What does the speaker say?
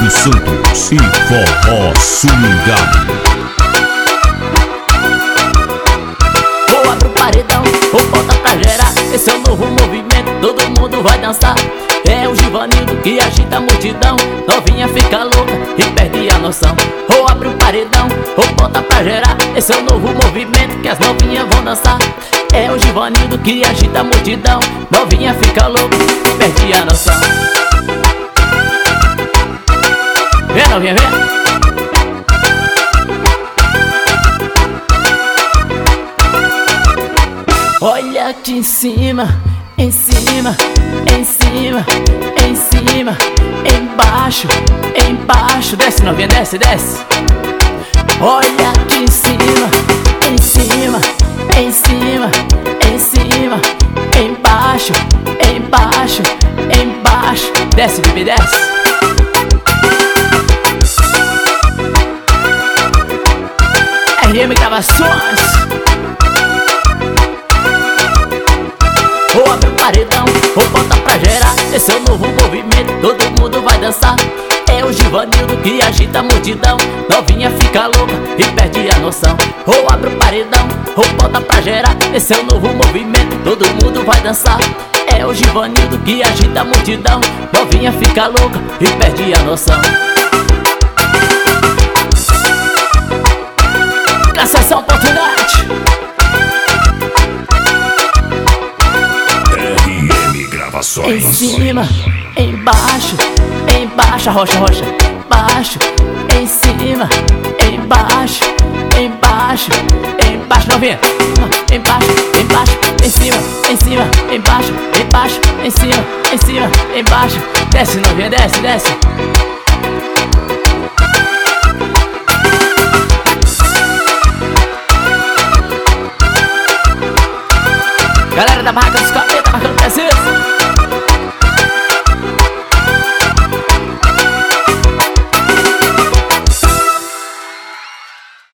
Silvio Santos e Forró Swingado. Vou abrir o paredão, vou botar pra gerar. Esse é o novo movimento, todo mundo vai dançar. É o Givanildo que agita a multidão. Novinha fica louca e perde a noção. Vou abrir o paredão, vou botar pra gerar. Esse é o novo movimento que as novinhas vão dançar. É o Givanildo que agita a multidão. Novinha fica louca e perde a noção. Vem novinha, vem. Olha aqui em cima, em cima, em cima, em cima, embaixo, embaixo. Desce novinha, desce, desce. Olha aqui em cima, em cima, em cima, em cima, embaixo, embaixo, embaixo. Desce, bebê, desce. RM Gravações. Vou abrir o paredão, vou botar pra gerar. Esse é o novo movimento, todo mundo vai dançar. É o Givanildo que agita a multidão. Novinha fica louca e perde a noção. Vou abrir o paredão, vou botar pra gerar. Esse é o novo movimento, todo mundo vai dançar. É o Givanildo que agita a multidão. Novinha fica louca e perde a noção. Acessão.net. RM Gravações. Em cima, embaixo, embaixo, rocha, rocha, embaixo, em cima, embaixo, embaixo, embaixo, novinha, embaixo, embaixo, em cima, embaixo, embaixo, em cima, embaixo, desce novinha, desce, desce. Galera da barraca dos capetas, marcando pezinho.